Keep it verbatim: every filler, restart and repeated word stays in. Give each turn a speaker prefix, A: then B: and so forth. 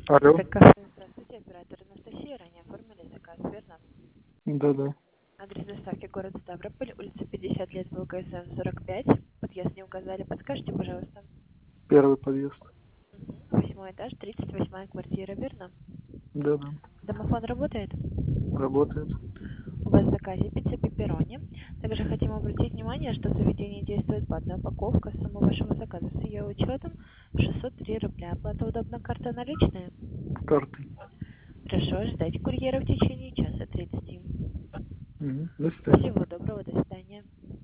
A: Алло.
B: Заказ. Здравствуйте, оператор Анастасия. Ранее оформили заказ, верно?
A: Да-да.
B: Адрес доставки город Ставрополь, улица пятьдесят лет, ВЛКСМ сорок пять. Подъезд не указали. Подскажите, пожалуйста.
A: Первый подъезд.
B: Угу. Восьмой этаж, тридцать восьмая квартира, верно?
A: Да-да.
B: Домофон работает?
A: Работает.
B: У вас в заказе пицца пепперони. Также хотим обратить внимание, что в заведении действует платная упаковка. Сумма вашего заказа с ее учетом шестьсот три рубля. Оплата удобно, карта наличная?
A: С картой.
B: Хорошо, ждать курьера в течение часа тридцати.
A: Угу. До свидания.
B: Всего доброго, до свидания.